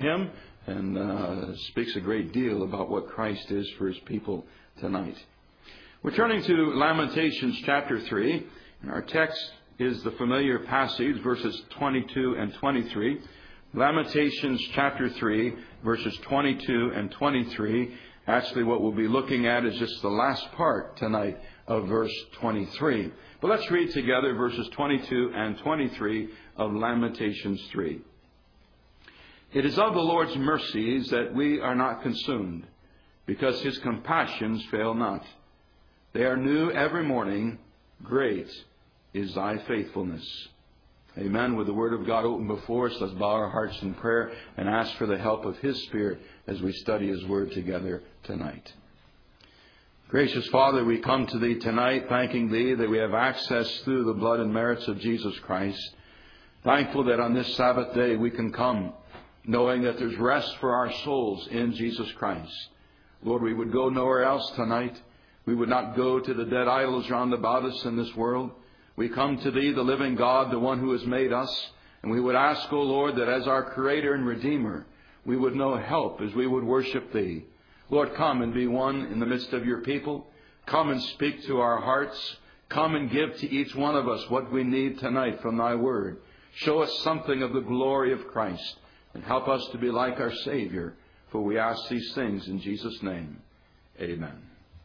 him and speaks a great deal about what Christ is for his people tonight. We're turning to Lamentations chapter 3, and our text is the familiar passage, verses 22 and 23. Lamentations chapter 3, verses 22 and 23. Actually, what we'll be looking at is just the last part tonight of verse 23. But let's read together verses 22 and 23 of Lamentations 3. It is of the Lord's mercies that we are not consumed, because his compassions fail not. They are new every morning. Great is thy faithfulness. Amen. With the Word of God open before us, let's bow our hearts in prayer and ask for the help of his Spirit as we study his Word together tonight. Gracious Father, we come to thee tonight thanking thee that we have access through the blood and merits of Jesus Christ. Thankful that on this Sabbath day we can come knowing that there's rest for our souls in Jesus Christ. Lord, we would go nowhere else tonight. We would not go to the dead idols round about us in this world. We come to thee, the living God, the one who has made us. And we would ask, O Lord, that as our Creator and Redeemer, we would know help as we would worship thee. Lord, come and be one in the midst of your people. Come and speak to our hearts. Come and give to each one of us what we need tonight from thy word. Show us something of the glory of Christ and help us to be like our Savior. For we ask these things in Jesus' name. Amen.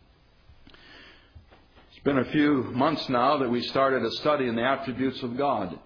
It's been a few months now that we started a study in the attributes of God.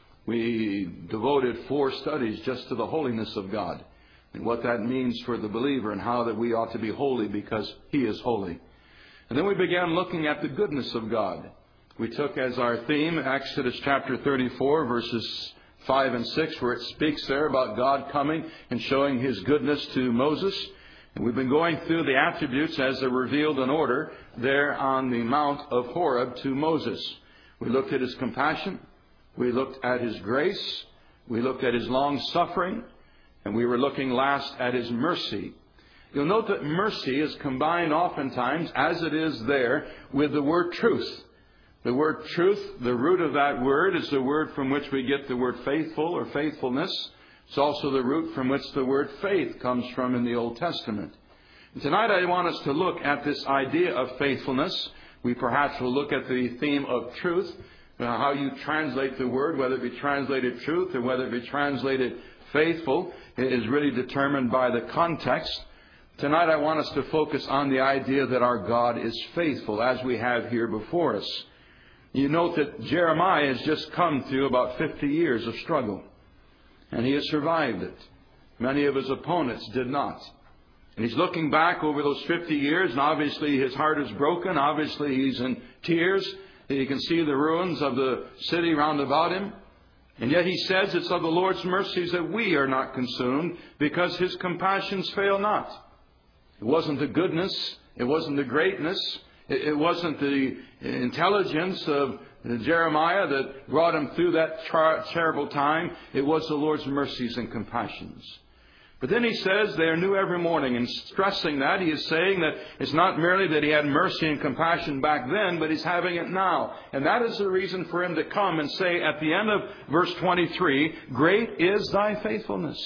We devoted 4 studies just to the holiness of God and what that means for the believer and how that we ought to be holy because he is holy. And then we began looking at the goodness of God. We took as our theme Exodus chapter 34, verses 5 and 6, where it speaks there about God coming and showing his goodness to Moses. And we've been going through the attributes as they're revealed in order there on the Mount of Horeb to Moses. We looked at his compassion. We looked at his grace. We looked at his long suffering. And we were looking last at his mercy. You'll note that mercy is combined oftentimes, as it is there, with the word truth. The word truth, the root of that word, is the word from which we get the word faithful or faithfulness. It's also the root from which the word faith comes from in the Old Testament. And tonight I want us to look at this idea of faithfulness. We perhaps will look at the theme of truth, how you translate the word, whether it be translated truth or whether it be translated faithful, is really determined by the context. Tonight I want us to focus on the idea that our God is faithful, as we have here before us. You note that Jeremiah has just come through about 50 years of struggle. And he has survived it. Many of his opponents did not. And he's looking back over those 50 years, and obviously his heart is broken. Obviously he's in tears. He can see the ruins of the city round about him. And yet he says it's of the Lord's mercies that we are not consumed, because his compassions fail not. It wasn't the goodness. It wasn't the greatness. It wasn't the intelligence of Jeremiah that brought him through that terrible time. It was the Lord's mercies and compassions. But then he says they are new every morning. And stressing that, he is saying that it's not merely that he had mercy and compassion back then, but he's having it now. And that is the reason for him to come and say at the end of verse 23, great is thy faithfulness.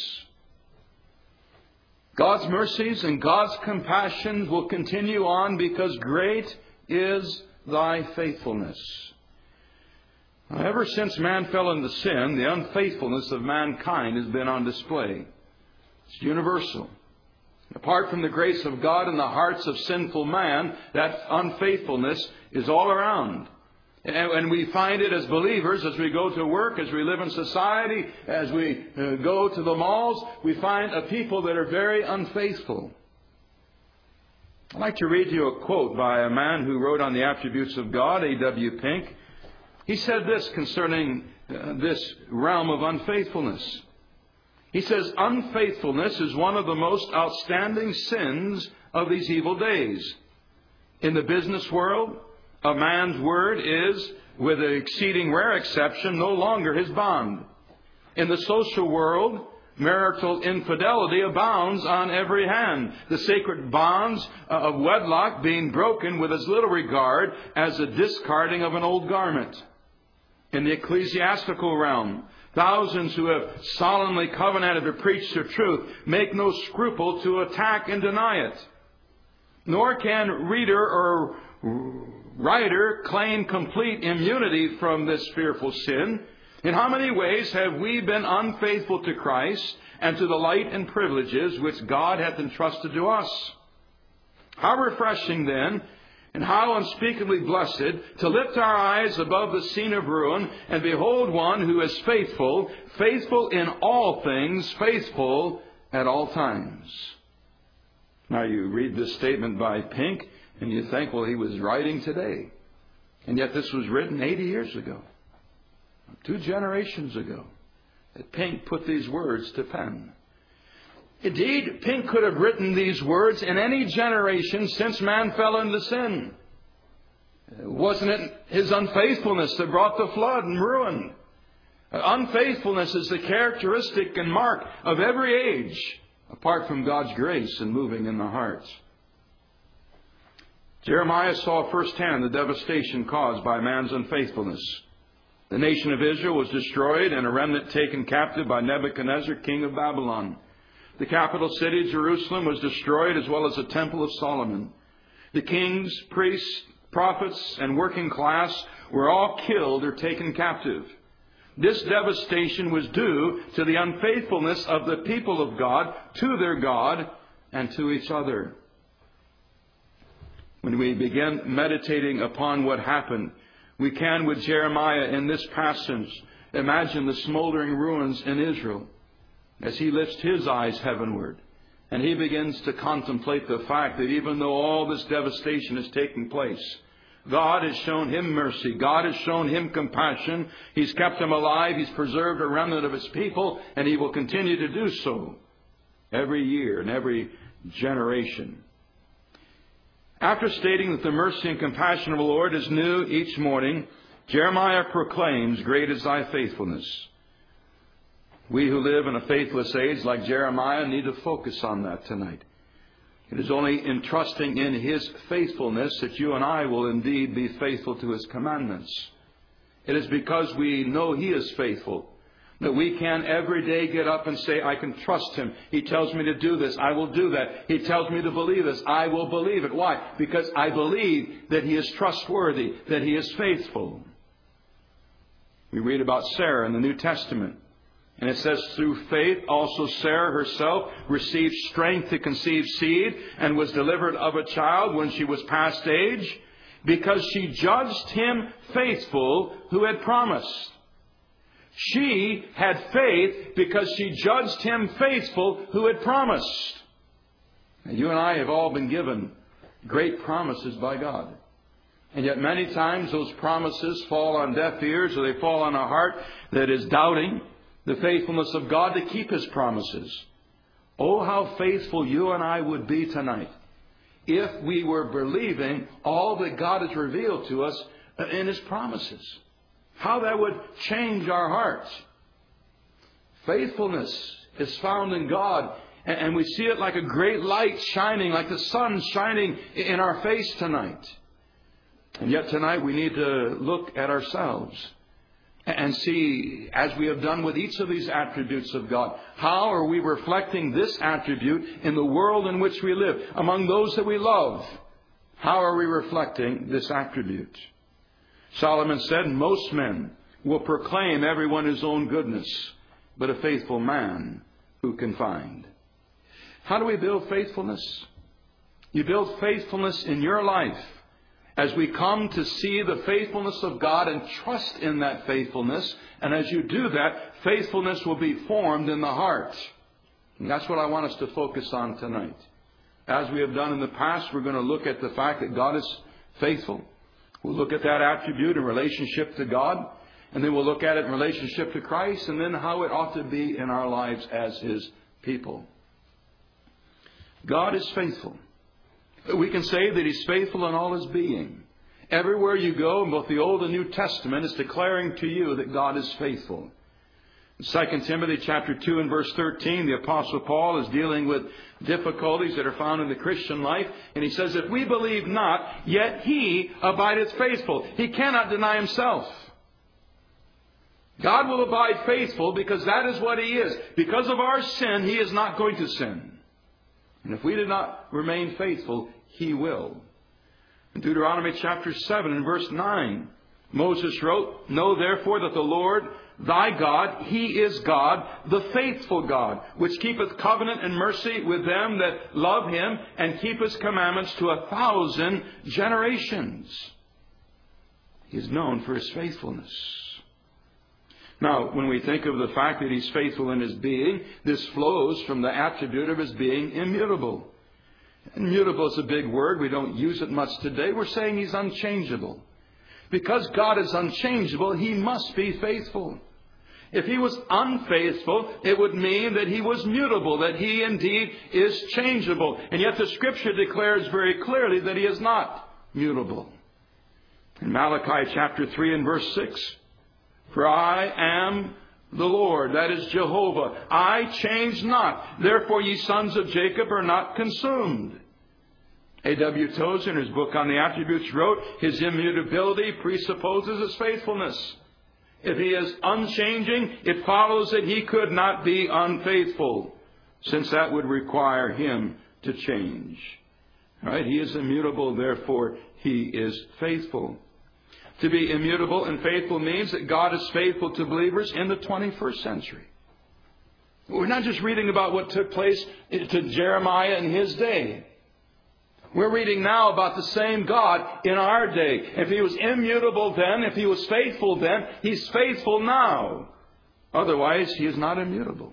God's mercies and God's compassion will continue on because great is thy faithfulness. Now, ever since man fell into sin, the unfaithfulness of mankind has been on display. It's universal. Apart from the grace of God in the hearts of sinful man, that unfaithfulness is all around. And we find it as believers, as we go to work, as we live in society, as we go to the malls, we find a people that are very unfaithful. I'd like to read you a quote by a man who wrote on the attributes of God, A.W. Pink. He said this concerning this realm of unfaithfulness. He says, unfaithfulness is one of the most outstanding sins of these evil days. In the business world, a man's word is, with an exceeding rare exception, no longer his bond. In the social world, marital infidelity abounds on every hand, the sacred bonds of wedlock being broken with as little regard as the discarding of an old garment. In the ecclesiastical realm, Thousands who have solemnly covenanted to preach the truth make no scruple to attack and deny it. Nor can reader or writer claim complete immunity from this fearful sin. In how many ways have we been unfaithful to Christ and to the light and privileges which God hath entrusted to us? How refreshing then, and how unspeakably blessed, to lift our eyes above the scene of ruin and behold one who is faithful, faithful in all things, faithful at all times. Now you read this statement by Pink and you think, well, he was writing today. And yet this was written 80 years ago, 2 generations ago, that Pink put these words to pen. Indeed, Pink could have written these words in any generation since man fell into sin. Wasn't it his unfaithfulness that brought the flood and ruin? Unfaithfulness is the characteristic and mark of every age, apart from God's grace and moving in the heart. Jeremiah saw firsthand the devastation caused by man's unfaithfulness. The nation of Israel was destroyed and a remnant taken captive by Nebuchadnezzar, king of Babylon. The capital city, Jerusalem, was destroyed, as well as the temple of Solomon. The kings, priests, prophets, and working class were all killed or taken captive. This devastation was due to the unfaithfulness of the people of God to their God and to each other. When we begin meditating upon what happened, we can, with Jeremiah in this passage, imagine the smoldering ruins in Israel as he lifts his eyes heavenward and he begins to contemplate the fact that even though all this devastation is taking place, God has shown him mercy. God has shown him compassion. He's kept him alive. He's preserved a remnant of his people, and he will continue to do so every year and every generation. After stating that the mercy and compassion of the Lord is new each morning, Jeremiah proclaims, "Great is thy faithfulness." We who live in a faithless age like Jeremiah need to focus on that tonight. It is only in trusting in his faithfulness that you and I will indeed be faithful to his commandments. It is because we know he is faithful that we can every day get up and say, I can trust him. He tells me to do this, I will do that. He tells me to believe this, I will believe it. Why? Because I believe that he is trustworthy, that he is faithful. We read about Sarah in the New Testament. And it says, through faith also Sarah herself received strength to conceive seed and was delivered of a child when she was past age, because she judged him faithful who had promised. She had faith because she judged him faithful who had promised. And you and I have all been given great promises by God. And yet many times those promises fall on deaf ears, or they fall on a heart that is doubting the faithfulness of God to keep his promises. Oh, how faithful you and I would be tonight if we were believing all that God has revealed to us in his promises. How that would change our hearts. Faithfulness is found in God, and we see it like a great light shining, like the sun shining in our face tonight. And yet tonight we need to look at ourselves and see, as we have done with each of these attributes of God, how are we reflecting this attribute in the world in which we live, among those that we love? How are we reflecting this attribute? Solomon said, most men will proclaim everyone his own goodness, but a faithful man who can find? How do we build faithfulness? You build faithfulness in your life as we come to see the faithfulness of God and trust in that faithfulness. And as you do that, faithfulness will be formed in the heart. And that's what I want us to focus on tonight. As we have done in the past, we're going to look at the fact that God is faithful. We'll look at that attribute in relationship to God. And then we'll look at it in relationship to Christ. And then how it ought to be in our lives as his people. God is faithful. We can say that he's faithful in all his being. Everywhere you go, in both the Old and New Testament, is declaring to you that God is faithful. In 2 Timothy chapter 2 and verse 13, the Apostle Paul is dealing with difficulties that are found in the Christian life. And he says, if we believe not, yet he abideth faithful. He cannot deny himself. God will abide faithful because that is what He is. Because of our sin, He is not going to sin. And if we do not remain faithful, He will. In Deuteronomy chapter 7 and verse 9, Moses wrote, "Know therefore that the Lord thy God, He is God, the faithful God, which keepeth covenant and mercy with them that love Him, and keep His commandments to 1,000 generations." He is known for His faithfulness. Now, when we think of the fact that He's faithful in His being, this flows from the attribute of His being immutable. Immutable is a big word. We don't use it much today. We're saying He's unchangeable. Because God is unchangeable, He must be faithful. If He was unfaithful, it would mean that He was mutable, that He indeed is changeable. And yet the Scripture declares very clearly that He is not mutable. In Malachi chapter 3 and verse 6, "For I am the Lord," that is Jehovah, "I change not. Therefore ye sons of Jacob are not consumed." A.W. Tozer, in his book on the attributes, wrote, "His immutability presupposes His faithfulness. If He is unchanging, it follows that He could not be unfaithful, since that would require Him to change." All right? He is immutable, therefore He is faithful. To be immutable and faithful means that God is faithful to believers in the 21st century. We're not just reading about what took place to Jeremiah in his day. We're reading now about the same God in our day. If He was immutable then, if He was faithful then, He's faithful now. Otherwise, He is not immutable.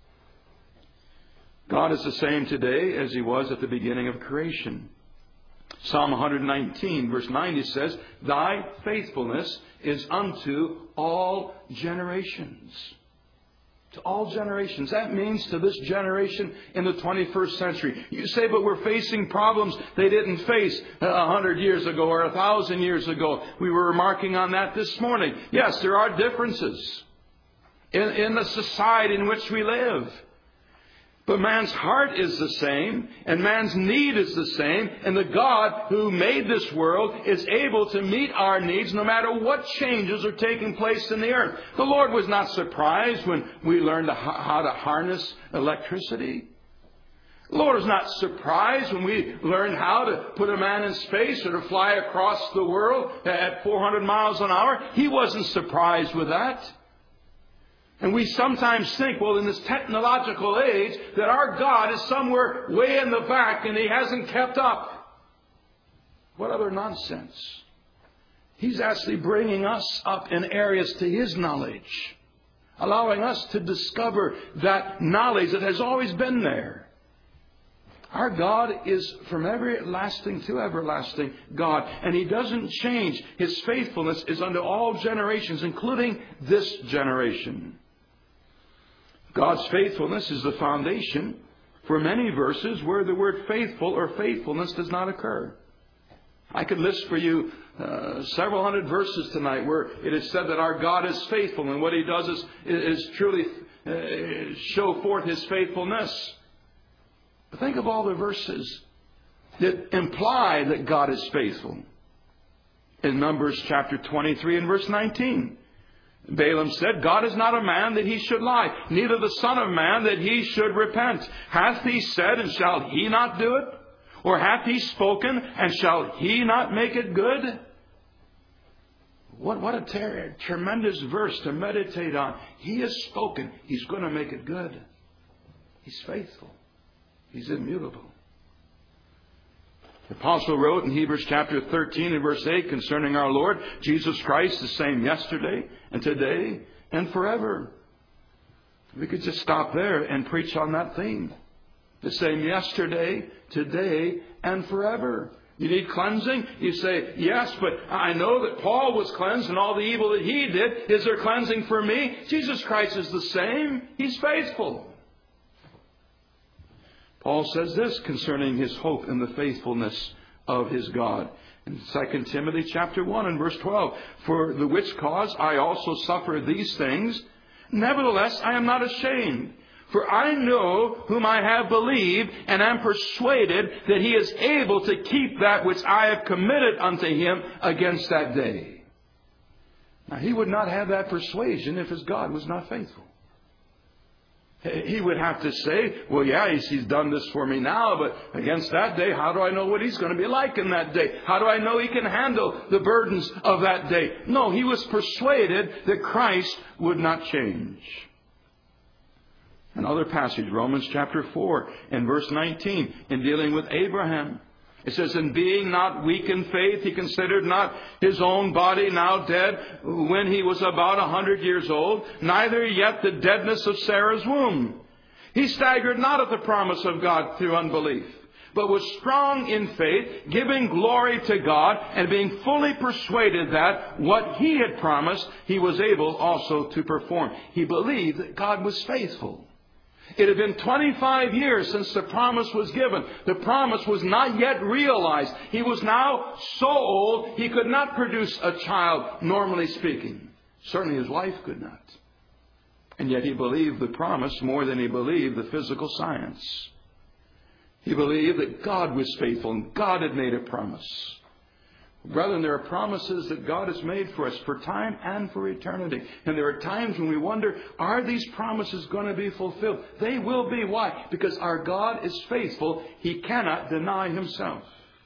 God is the same today as He was at the beginning of creation. Psalm 119, verse 90 says, "Thy faithfulness is unto all generations." To all generations. That means to this generation in the 21st century. You say, but we're facing problems they didn't face 100 years ago or 1,000 years ago. We were remarking on that this morning. Yes, there are differences in the society in which we live. But man's heart is the same, and man's need is the same, and the God who made this world is able to meet our needs no matter what changes are taking place in the earth. The Lord was not surprised when we learned how to harness electricity. The Lord was not surprised when we learned how to put a man in space or to fly across the world at 400 miles an hour. He wasn't surprised with that. And we sometimes think, well, in this technological age, that our God is somewhere way in the back and He hasn't kept up. What other nonsense. He's actually bringing us up in areas to His knowledge, allowing us to discover that knowledge that has always been there. Our God is from everlasting to everlasting God, and He doesn't change. His faithfulness is unto all generations, including this generation. God's faithfulness is the foundation for many verses where the word faithful or faithfulness does not occur. I could list for you several hundred verses tonight where it is said that our God is faithful, and what He does is truly show forth His faithfulness. But think of all the verses that imply that God is faithful. In Numbers chapter 23 and verse 19. Balaam said, "God is not a man that He should lie, neither the Son of Man that He should repent. Hath He said, and shall He not do it? Or hath He spoken, and shall He not make it good?" What a tremendous verse to meditate on. He has spoken. He's going to make it good. He's faithful. He's immutable. The Apostle wrote in Hebrews chapter 13 and verse 8 concerning our Lord Jesus Christ, the same yesterday and today and forever. We could just stop there and preach on that theme. The same yesterday, today, and forever. You need cleansing? You say, yes, but I know that Paul was cleansed and all the evil that he did. Is there cleansing for me? Jesus Christ is the same. He's faithful. Paul says this concerning his hope in the faithfulness of his God. In 2 Timothy chapter 1 and verse 12, "For the which cause I also suffer these things. Nevertheless, I am not ashamed. For I know whom I have believed, and am persuaded that He is able to keep that which I have committed unto Him against that day." Now, he would not have that persuasion if his God was not faithful. He would have to say, well, yeah, he's done this for me now, but against that day, how do I know what he's going to be like in that day? How do I know he can handle the burdens of that day? No, he was persuaded that Christ would not change. Another passage, Romans chapter 4 and verse 19, in dealing with Abraham. It says, and being not weak in faith, he considered not his own body now dead when he was about 100 years old, neither yet the deadness of Sarah's womb. He staggered not at the promise of God through unbelief, but was strong in faith, giving glory to God, and being fully persuaded that what he had promised, he was able also to perform. He believed that God was faithful. It had been 25 years since the promise was given. The promise was not yet realized. He was now so old, he could not produce a child, normally speaking. Certainly his wife could not. And yet he believed the promise more than he believed the physical science. He believed that God was faithful and God had made a promise. Brethren, there are promises that God has made for us for time and for eternity. And there are times when we wonder, are these promises going to be fulfilled? They will be. Why? Because our God is faithful. He cannot deny himself.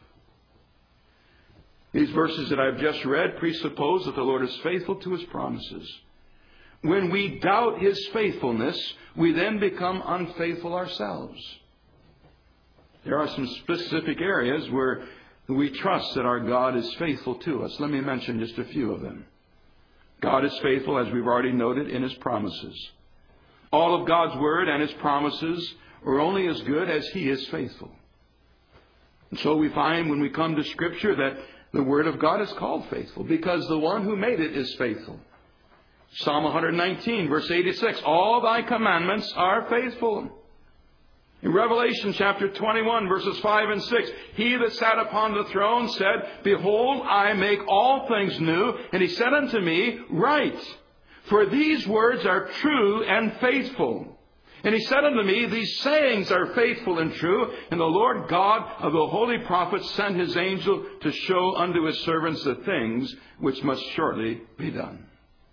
These verses that I've just read presuppose that the Lord is faithful to his promises. When we doubt his faithfulness, we then become unfaithful ourselves. There are some specific areas where we trust that our God is faithful to us. Let me mention just a few of them. God is faithful, as we've already noted, in his promises. All of God's word and his promises are only as good as he is faithful. And so we find when we come to Scripture that the word of God is called faithful because the one who made it is faithful. Psalm 119, verse 86, all thy commandments are faithful. In Revelation chapter 21, verses 5 and 6, he that sat upon the throne said, behold, I make all things new. And he said unto me, write, for these words are true and faithful. And he said unto me, these sayings are faithful and true. And the Lord God of the holy prophets sent his angel to show unto his servants the things which must shortly be done.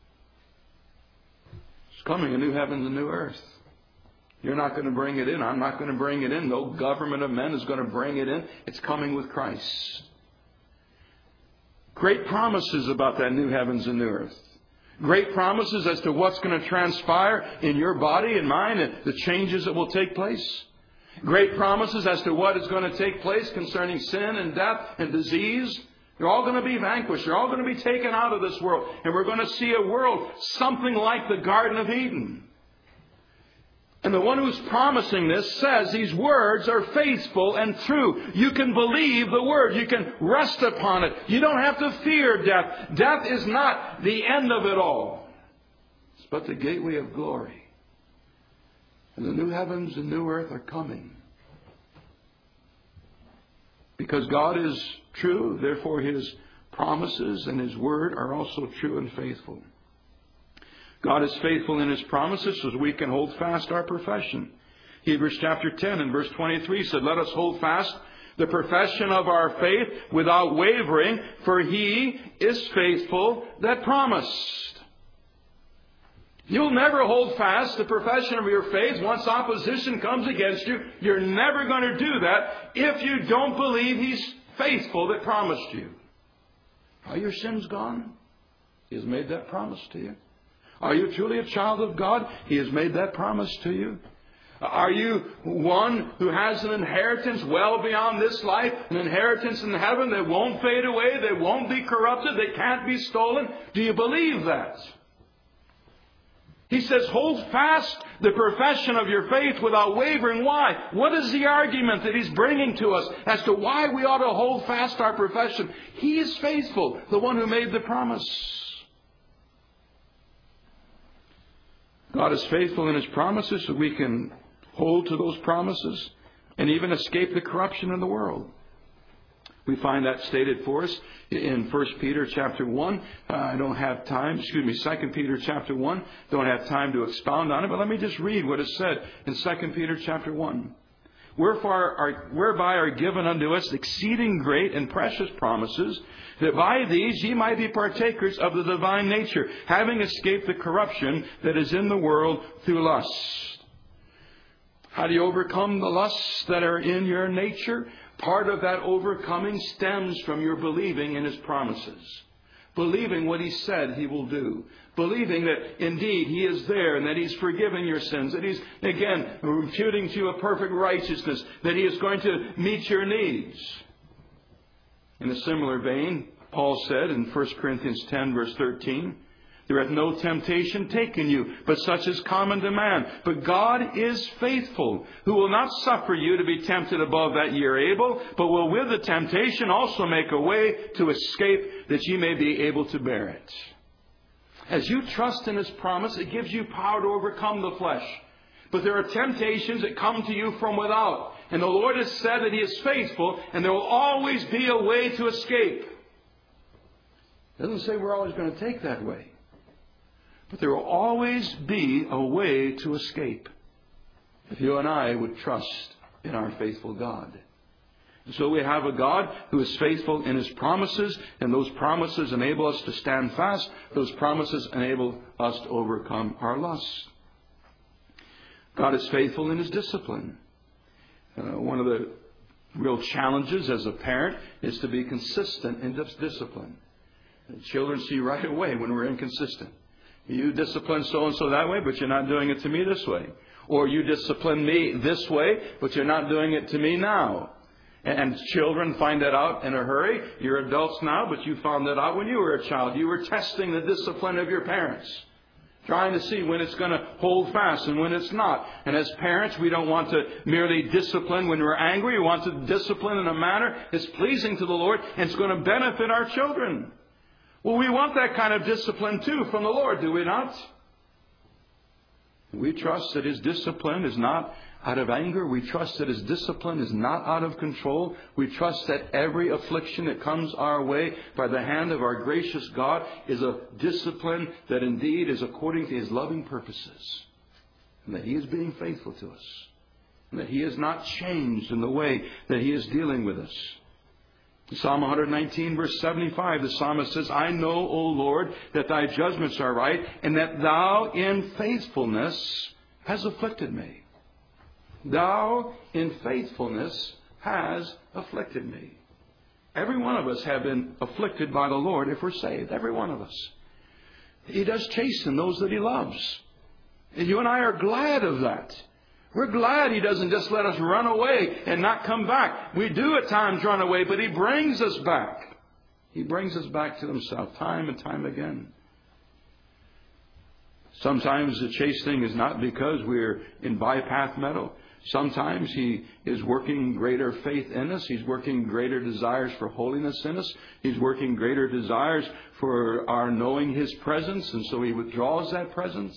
It's coming a new heaven and a new earth. You're not going to bring it in. I'm not going to bring it in. No government of men is going to bring it in. It's coming with Christ. Great promises about that new heavens and new earth. Great promises as to what's going to transpire in your body and mine and the changes that will take place. Great promises as to what is going to take place concerning sin and death and disease. They're all going to be vanquished. They're all going to be taken out of this world. And we're going to see a world something like the Garden of Eden. And the one who's promising this says these words are faithful and true. You can believe the word. You can rest upon it. You don't have to fear death. Death is not the end of it all. It's but the gateway of glory. And the new heavens and new earth are coming. Because God is true, therefore his promises and his word are also true and faithful. God is faithful in his promises so that we can hold fast our profession. Hebrews chapter 10 and verse 23 said, let us hold fast the profession of our faith without wavering, for he is faithful that promised. You'll never hold fast the profession of your faith once opposition comes against you. You're never going to do that if you don't believe he's faithful that promised you. Are your sins gone? He has made that promise to you. Are you truly a child of God? He has made that promise to you. Are you one who has an inheritance well beyond this life? An inheritance in heaven that won't fade away, that won't be corrupted, that can't be stolen? Do you believe that? He says, hold fast the profession of your faith without wavering. Why? What is the argument that he's bringing to us as to why we ought to hold fast our profession? He is faithful, the one who made the promise. God is faithful in his promises so we can hold to those promises and even escape the corruption in the world. We find that stated for us in 1 Peter chapter 1. I don't have time, 2 Peter chapter 1. Don't have time to expound on it, but let me just read what is said in 2 Peter chapter 1. whereby are given unto us exceeding great and precious promises, that by these ye might be partakers of the divine nature, having escaped the corruption that is in the world through lust. How do you overcome the lusts that are in your nature? Part of that overcoming stems from your believing in His promises. Believing what He said He will do. Believing that indeed He is there and that He's forgiven your sins. That He's, again, imputing to you a perfect righteousness. That He is going to meet your needs. In a similar vein, Paul said in 1 Corinthians 10 verse 13, there hath no temptation taken you, but such is common to man. But God is faithful, who will not suffer you to be tempted above that ye are able, but will with the temptation also make a way to escape, that ye may be able to bear it. As you trust in His promise, it gives you power to overcome the flesh. But there are temptations that come to you from without. And the Lord has said that He is faithful, and there will always be a way to escape. It doesn't say we're always going to take that way. But there will always be a way to escape if you and I would trust in our faithful God. And so we have a God who is faithful in His promises, and those promises enable us to stand fast. Those promises enable us to overcome our lusts. God is faithful in His discipline. One of the real challenges as a parent is to be consistent in this discipline. And children see right away when we're inconsistent. You discipline so-and-so that way, but you're not doing it to me this way. Or you discipline me this way, but you're not doing it to me now. And children find that out in a hurry. You're adults now, but you found that out when you were a child. You were testing the discipline of your parents, trying to see when it's going to hold fast and when it's not. And as parents, we don't want to merely discipline when we're angry. We want to discipline in a manner that's pleasing to the Lord and it's going to benefit our children. Well, we want that kind of discipline too from the Lord, do we not? We trust that His discipline is not out of anger. We trust that His discipline is not out of control. We trust that every affliction that comes our way by the hand of our gracious God is a discipline that indeed is according to His loving purposes. And that He is being faithful to us. And that He has not changed in the way that He is dealing with us. In Psalm 119 verse 75, the psalmist says, I know, O Lord, that Thy judgments are right, and that Thou in faithfulness hast afflicted me. Thou in faithfulness has afflicted me. Every one of us have been afflicted by the Lord if we're saved. Every one of us. He does chasten those that He loves. And you and I are glad of that. We're glad He doesn't just let us run away and not come back. We do at times run away, but He brings us back. He brings us back to Himself time and time again. Sometimes the chastening is not because we're in bypath metal. Sometimes He is working greater faith in us. He's working greater desires for holiness in us. He's working greater desires for our knowing His presence, and so He withdraws that presence.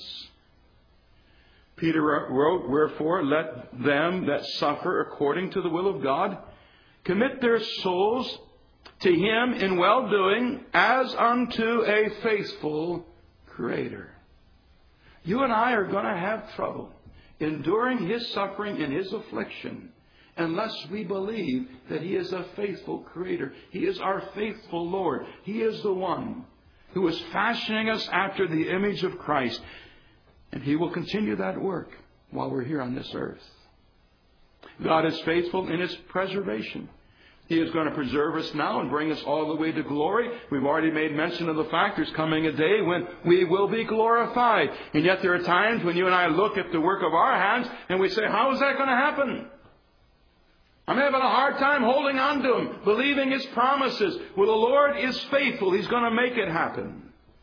Peter wrote, wherefore let them that suffer according to the will of God commit their souls to Him in well-doing as unto a faithful Creator. You and I are going to have trouble enduring His suffering and His affliction unless we believe that He is a faithful Creator. He is our faithful Lord. He is the one who is fashioning us after the image of Christ. And He will continue that work while we're here on this earth. God is faithful in His preservation. He is going to preserve us now and bring us all the way to glory. We've already made mention of the fact there's coming a day when we will be glorified. And yet there are times when you and I look at the work of our hands and we say, how is that going to happen? I'm having a hard time holding on to Him, believing His promises. Well, the Lord is faithful. He's going to make it happen.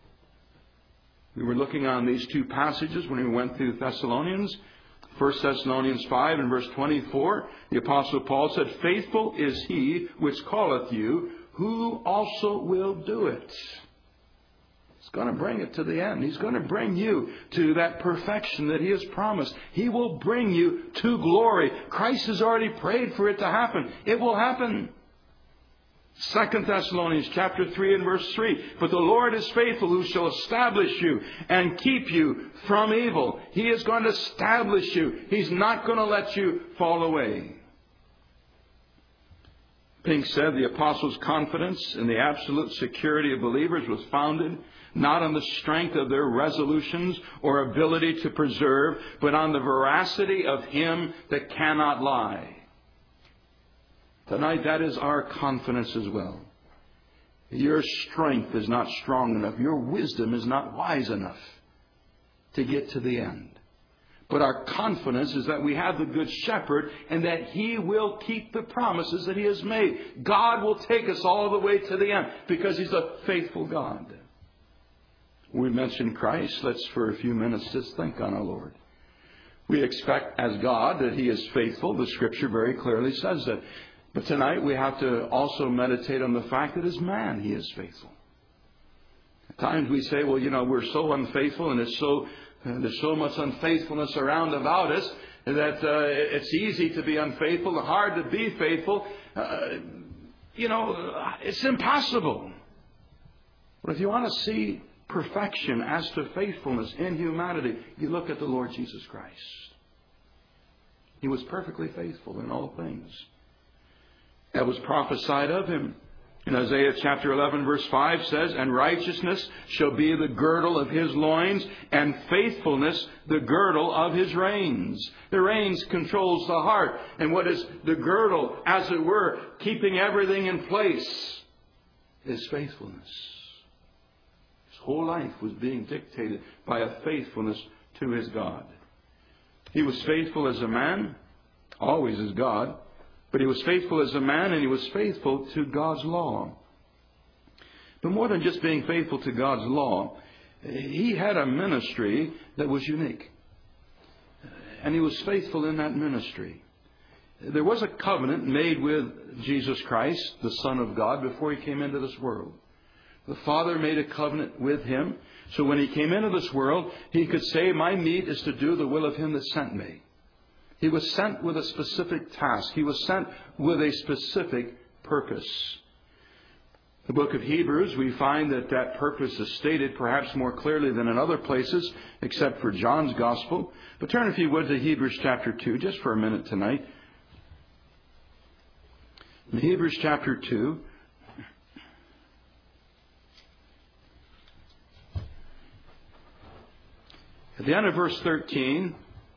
We were looking on these two passages when we went through Thessalonians. 1 Thessalonians 5 and verse 24, the Apostle Paul said, faithful is He which calleth you, who also will do it. He's going to bring it to the end. He's going to bring you to that perfection that He has promised. He will bring you to glory. Christ has already prayed for it to happen. It will happen. 2 Thessalonians chapter 3 and verse 3. But the Lord is faithful, who shall establish you and keep you from evil. He is going to establish you. He's not going to let you fall away. Pink said the apostles' confidence in the absolute security of believers was founded not on the strength of their resolutions or ability to preserve, but on the veracity of Him that cannot lie. Tonight, that is our confidence as well. Your strength is not strong enough. Your wisdom is not wise enough to get to the end. But our confidence is that we have the Good Shepherd and that He will keep the promises that He has made. God will take us all the way to the end because He's a faithful God. We mentioned Christ. Let's for a few minutes just think on our Lord. We expect as God that He is faithful. The Scripture very clearly says that. But tonight we have to also meditate on the fact that as man He is faithful. At times we say, well, we're so unfaithful and there's so much unfaithfulness around about us that it's easy to be unfaithful and hard to be faithful. It's impossible. But if you want to see perfection as to faithfulness in humanity, you look at the Lord Jesus Christ. He was perfectly faithful in all things. That was prophesied of Him. In Isaiah chapter 11 verse 5 says, and righteousness shall be the girdle of His loins, and faithfulness the girdle of His reins. The reins controls the heart. And what is the girdle, as it were, keeping everything in place, is faithfulness. His whole life was being dictated by a faithfulness to His God. He was faithful as a man, always as God. But He was faithful as a man, and He was faithful to God's law. But more than just being faithful to God's law, He had a ministry that was unique. And He was faithful in that ministry. There was a covenant made with Jesus Christ, the Son of God, before He came into this world. The Father made a covenant with Him. So when He came into this world, He could say, my meat is to do the will of Him that sent me. He was sent with a specific task. He was sent with a specific purpose. The book of Hebrews, we find that that purpose is stated perhaps more clearly than in other places, except for John's Gospel. But turn, if you would, to Hebrews chapter 2, just for a minute tonight. In Hebrews chapter 2, at the end of verse 13,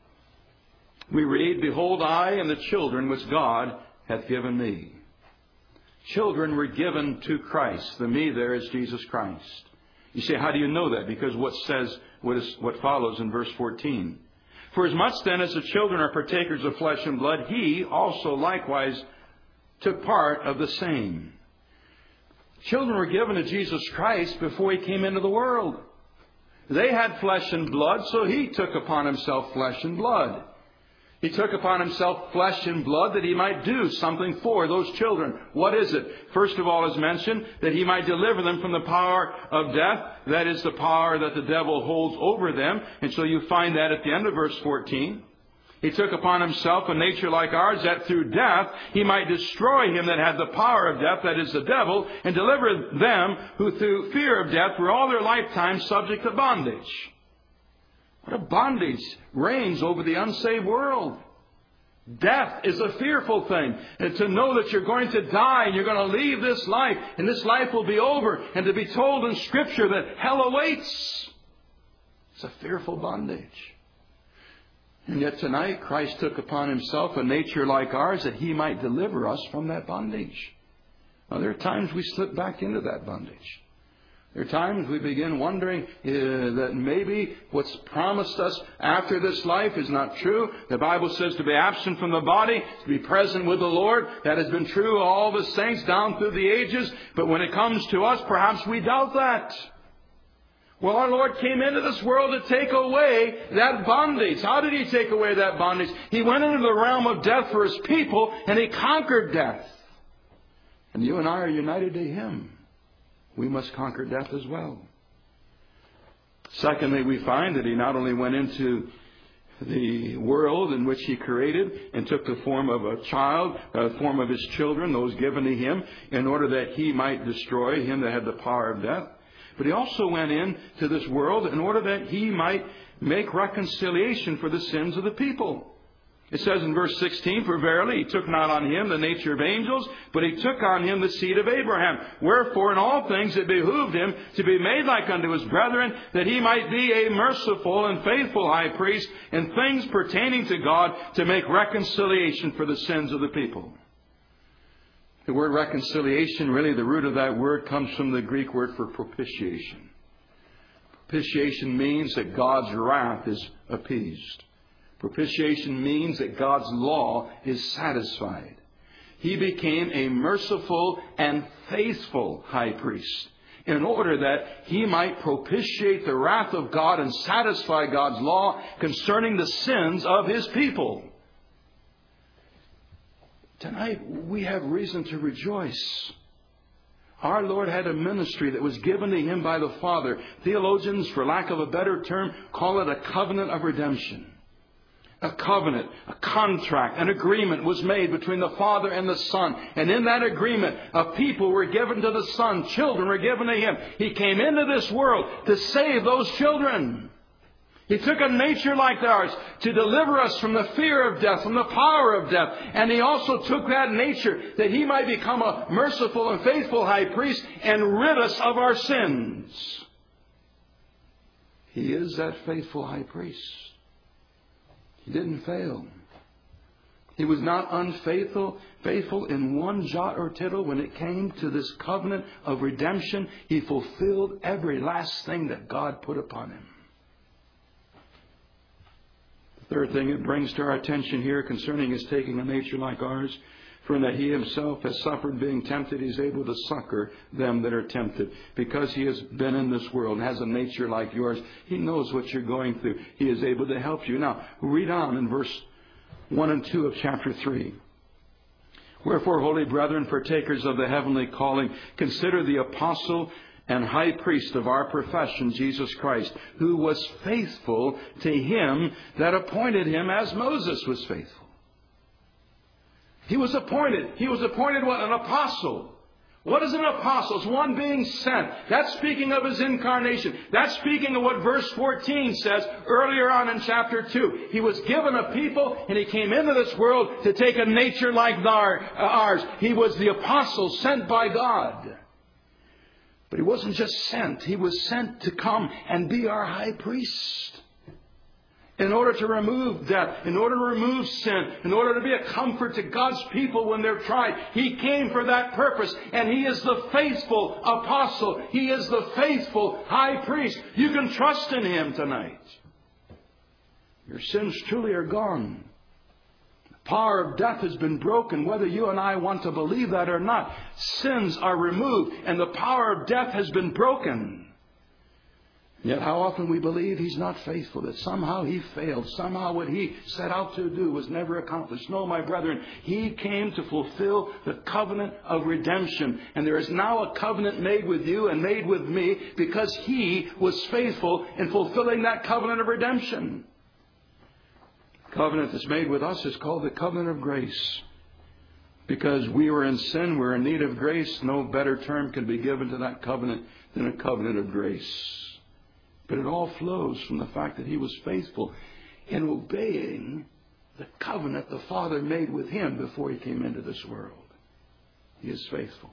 we read, behold, I and the children which God hath given me. Children were given to Christ. The me there is Jesus Christ. You say, how do you know that? Because what follows in verse 14. For as much then as the children are partakers of flesh and blood, He also likewise took part of the same. Children were given to Jesus Christ before He came into the world. They had flesh and blood, so He took upon Himself flesh and blood. He took upon Himself flesh and blood that He might do something for those children. What is it? First of all, as mentioned, that He might deliver them from the power of death. That is the power that the devil holds over them. And so you find that at the end of verse 14. He took upon Himself a nature like ours, that through death He might destroy him that had the power of death, that is the devil, and deliver them who through fear of death were all their lifetime subject to bondage. What a bondage reigns over the unsaved world. Death is a fearful thing. And to know that you're going to die and you're going to leave this life and this life will be over, and to be told in Scripture that hell awaits. It's a fearful bondage. And yet tonight Christ took upon Himself a nature like ours that He might deliver us from that bondage. Now there are times we slip back into that bondage. There are times we begin wondering that maybe what's promised us after this life is not true. The Bible says to be absent from the body, to be present with the Lord. That has been true of all the saints down through the ages. But when it comes to us, perhaps we doubt that. Well, our Lord came into this world to take away that bondage. How did He take away that bondage? He went into the realm of death for His people, and He conquered death. And you and I are united to Him. We must conquer death as well. Secondly, we find that He not only went into the world in which He created and took the form of a child, the form of His children, those given to Him, in order that He might destroy him that had the power of death. But He also went into this world in order that He might make reconciliation for the sins of the people. It says in verse 16, "For verily He took not on Him the nature of angels, but He took on Him the seed of Abraham. Wherefore in all things it behooved Him to be made like unto His brethren, that He might be a merciful and faithful high priest in things pertaining to God, to make reconciliation for the sins of the people." The word reconciliation, really the root of that word comes from the Greek word for propitiation. Propitiation means that God's wrath is appeased. Propitiation means that God's law is satisfied. He became a merciful and faithful high priest in order that He might propitiate the wrath of God and satisfy God's law concerning the sins of His people. Tonight we have reason to rejoice. Our Lord had a ministry that was given to Him by the Father. Theologians, for lack of a better term, call it a covenant of redemption. A covenant, a contract, an agreement was made between the Father and the Son. And in that agreement, a people were given to the Son. Children were given to Him. He came into this world to save those children. He took a nature like ours to deliver us from the fear of death, from the power of death. And He also took that nature that He might become a merciful and faithful high priest and rid us of our sins. He is that faithful high priest. He didn't fail. He was not unfaithful, faithful in one jot or tittle when it came to this covenant of redemption. He fulfilled every last thing that God put upon Him. The third thing it brings to our attention here concerning His taking a nature like ours, for in that He Himself has suffered being tempted, He is able to succor them that are tempted. Because He has been in this world and has a nature like yours, He knows what you're going through. He is able to help you. Now, read on in verse 1 and 2 of chapter 3. "Wherefore, holy brethren, partakers of the heavenly calling, consider the apostle and high priest of our profession, Jesus Christ, who was faithful to Him that appointed Him, as Moses was faithful." He was appointed. He was appointed what? An apostle. What is an apostle? It's one being sent. That's speaking of His incarnation. That's speaking of what verse 14 says earlier on in chapter 2. He was given a people and He came into this world to take a nature like ours. He was the apostle sent by God. But He wasn't just sent. He was sent to come and be our high priest. In order to remove death, in order to remove sin, in order to be a comfort to God's people when they're tried. He came for that purpose. And He is the faithful apostle. He is the faithful high priest. You can trust in Him tonight. Your sins truly are gone. The power of death has been broken, whether you and I want to believe that or not. Sins are removed and the power of death has been broken. Yet how often we believe He's not faithful, that somehow He failed, somehow what He set out to do was never accomplished. No, my brethren, He came to fulfill the covenant of redemption. And there is now a covenant made with you and made with me because He was faithful in fulfilling that covenant of redemption. The covenant that's made with us is called the covenant of grace. Because we were in sin, we're in need of grace. No better term can be given to that covenant than a covenant of grace. But it all flows from the fact that He was faithful in obeying the covenant the Father made with Him before He came into this world. He is faithful.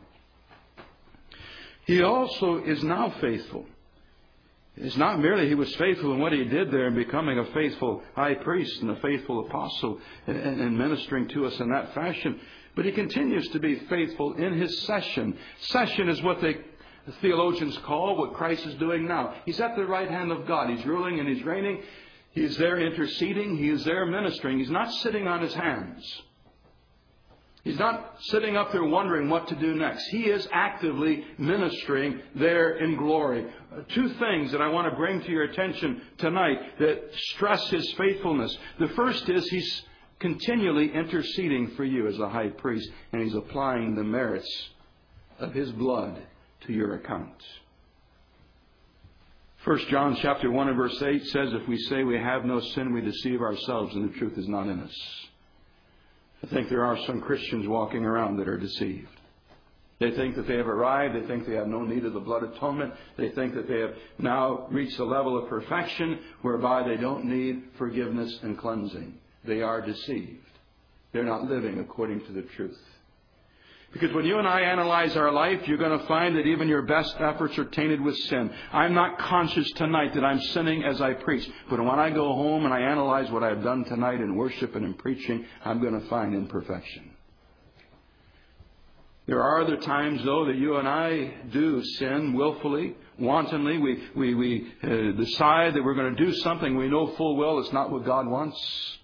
He also is now faithful. It's not merely He was faithful in what He did there in becoming a faithful high priest and a faithful apostle and ministering to us in that fashion, but He continues to be faithful in His session. Session is what the theologians call what Christ is doing now. He's at the right hand of God. He's ruling and He's reigning. He's there interceding. He is there ministering. He's not sitting on His hands. He's not sitting up there wondering what to do next. He is actively ministering there in glory. Two things that I want to bring to your attention tonight that stress His faithfulness. The first is He's continually interceding for you as a high priest, and He's applying the merits of His blood to your account. 1 John chapter 1 and verse 8 says, if we say we have no sin, we deceive ourselves and the truth is not in us. I think there are some Christians walking around that are deceived. They think that they have arrived. They think they have no need of the blood atonement. They think that they have now reached a level of perfection whereby they don't need forgiveness and cleansing. They are deceived. They're not living according to the truth. Because when you and I analyze our life, you're going to find that even your best efforts are tainted with sin. I'm not conscious tonight that I'm sinning as I preach. But when I go home and I analyze what I've done tonight in worship and in preaching, I'm going to find imperfection. There are other times, though, that you and I do sin willfully, wantonly. We decide that we're going to do something we know full well it's not what God wants.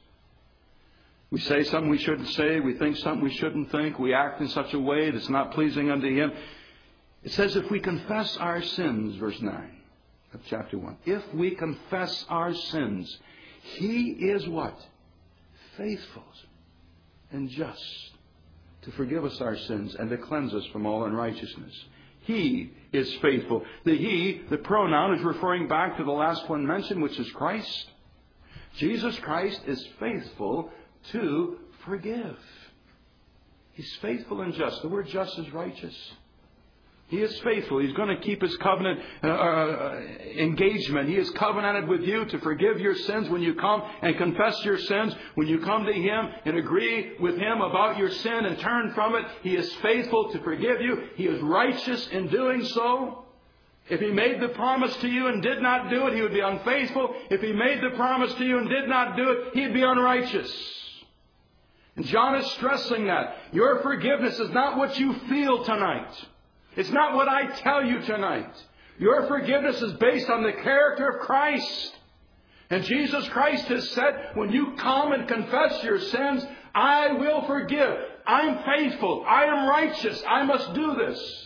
We say something we shouldn't say. We think something we shouldn't think. We act in such a way that's not pleasing unto Him. It says if we confess our sins, verse 9 of chapter 1. If we confess our sins, He is what? Faithful and just to forgive us our sins and to cleanse us from all unrighteousness. He is faithful. The pronoun, is referring back to the last one mentioned, which is Christ. Jesus Christ is faithful to forgive. He's faithful and just. The word just is righteous. He is faithful. He's going to keep His covenant engagement. He is covenanted with you to forgive your sins when you come and confess your sins. When you come to Him and agree with Him about your sin and turn from it, He is faithful to forgive you. He is righteous in doing so. If He made the promise to you and did not do it, He would be unfaithful. If He made the promise to you and did not do it, He'd be unrighteous. And John is stressing that. Your forgiveness is not what you feel tonight. It's not what I tell you tonight. Your forgiveness is based on the character of Christ. And Jesus Christ has said, when you come and confess your sins, I will forgive. I'm faithful. I am righteous. I must do this.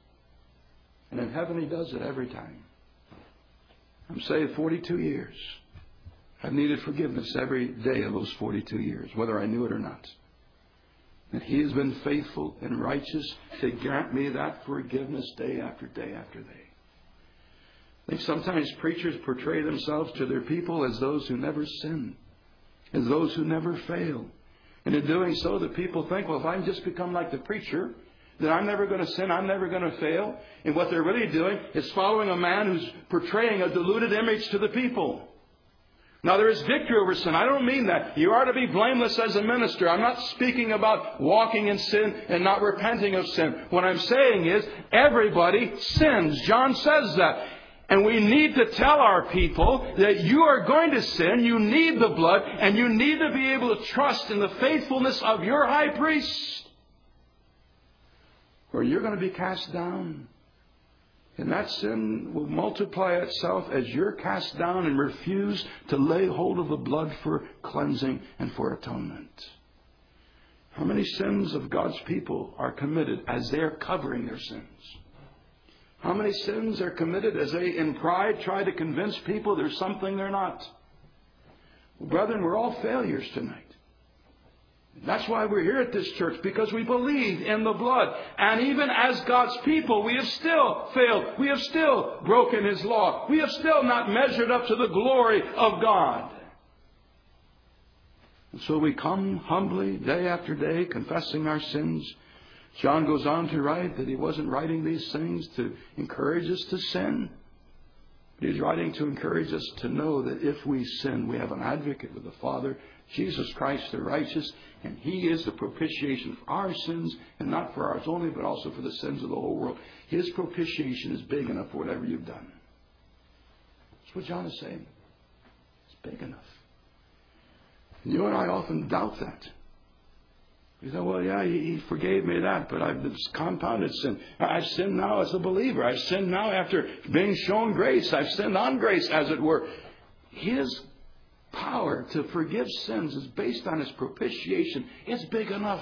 And in heaven He does it every time. I'm saved 42 years. I've needed forgiveness every day of those 42 years, whether I knew it or not. And He has been faithful and righteous to grant me that forgiveness day after day after day. I think sometimes preachers portray themselves to their people as those who never sin, as those who never fail. And in doing so, the people think, well, if I can just become like the preacher, then I'm never going to sin, I'm never going to fail. And what they're really doing is following a man who's portraying a deluded image to the people. Now, there is victory over sin. I don't mean that. You are to be blameless as a minister. I'm not speaking about walking in sin and not repenting of sin. What I'm saying is everybody sins. John says that. And we need to tell our people that you are going to sin, you need the blood, and you need to be able to trust in the faithfulness of your high priest, or you're going to be cast down. And that sin will multiply itself as you're cast down and refuse to lay hold of the blood for cleansing and for atonement. How many sins of God's people are committed as they're covering their sins? How many sins are committed as they, in pride, try to convince people there's something they're not? Well, brethren, we're all failures tonight. That's why we're here at this church, because we believe in the blood. And even as God's people, we have still failed. We have still broken His law. We have still not measured up to the glory of God. And so we come humbly, day after day, confessing our sins. John goes on to write that he wasn't writing these things to encourage us to sin. But he's writing to encourage us to know that if we sin, we have an advocate with the Father, Jesus Christ the righteous, and He is the propitiation for our sins, and not for ours only, but also for the sins of the whole world. His propitiation is big enough for whatever you've done. That's what John is saying. It's big enough. And you and I often doubt that. You say, well, yeah, He forgave me that, but I've this compounded sin. I've sinned now as a believer. I've sinned now after being shown grace. I've sinned on grace, as it were. His power to forgive sins is based on His propitiation. It's big enough.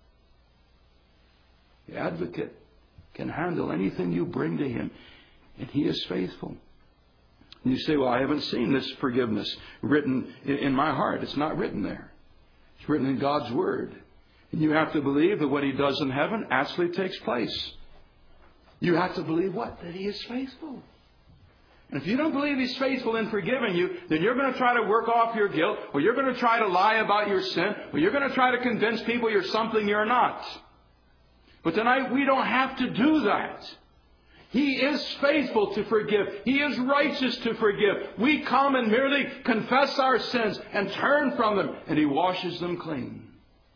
The advocate can handle anything you bring to Him, and He is faithful. And you say, well, I haven't seen this forgiveness written in my heart. It's not written there. It's written in God's Word. And you have to believe that what He does in heaven actually takes place. You have to believe what? That He is faithful. And if you don't believe He's faithful in forgiving you, then you're going to try to work off your guilt, or you're going to try to lie about your sin, or you're going to try to convince people you're something you're not. But tonight we don't have to do that. He is faithful to forgive. He is righteous to forgive. We come and merely confess our sins and turn from them, and He washes them clean.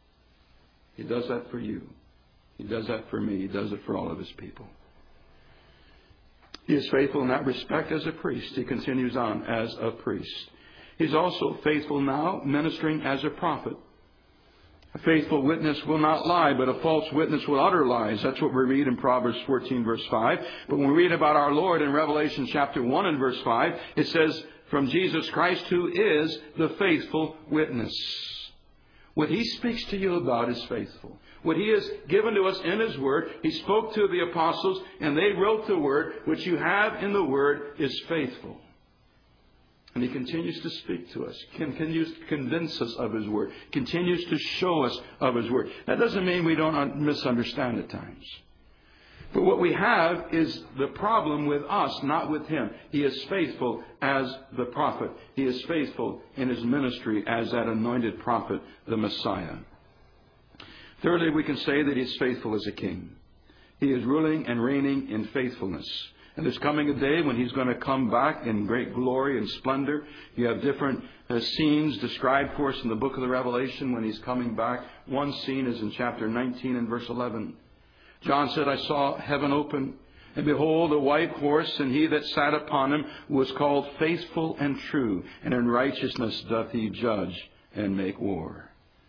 He does that for you. He does that for me. He does it for all of His people. He is faithful in that respect as a priest. He continues on as a priest. He's also faithful now, ministering as a prophet. A faithful witness will not lie, but a false witness will utter lies. That's what we read in Proverbs 14, verse 5. But when we read about our Lord in Revelation chapter 1 and verse 5, it says, from Jesus Christ, who is the faithful witness. What He speaks to you about is faithful. What He has given to us in His Word, He spoke to the apostles, and they wrote the Word. What you have in the Word is faithful. And He continues to speak to us, continues to convince us of His Word, continues to show us of His Word. That doesn't mean we don't misunderstand at times. But what we have is the problem with us, not with Him. He is faithful as the prophet. He is faithful in His ministry as that anointed prophet, the Messiah. Thirdly, we can say that He is faithful as a king. He is ruling and reigning in faithfulness. And there's coming a day when He's going to come back in great glory and splendor. You have different scenes described for us in the book of the Revelation when He's coming back. One scene is in chapter 19 and verse 11. John said, I saw heaven open, and behold, a white horse, and He that sat upon him was called Faithful and True, and in righteousness doth He judge and make war.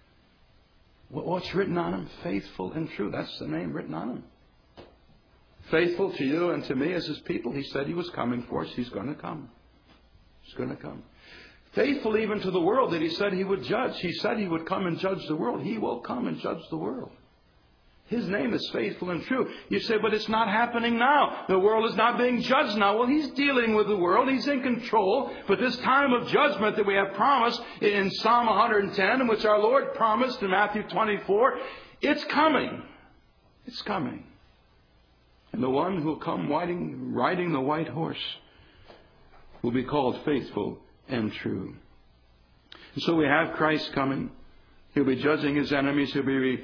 What's written on Him? Faithful and True. That's the name written on Him. Faithful to you and to me as His people. He said He was coming for us. He's going to come. He's going to come. Faithful even to the world that He said He would judge. He said He would come and judge the world. He will come and judge the world. His name is faithful and true. You say, but it's not happening now. The world is not being judged now. Well, He's dealing with the world. He's in control. But this time of judgment that we have promised in Psalm 110, and which our Lord promised in Matthew 24, it's coming. It's coming. And the one who will come riding the white horse will be called faithful and true. And so we have Christ coming. He'll be judging His enemies. He'll be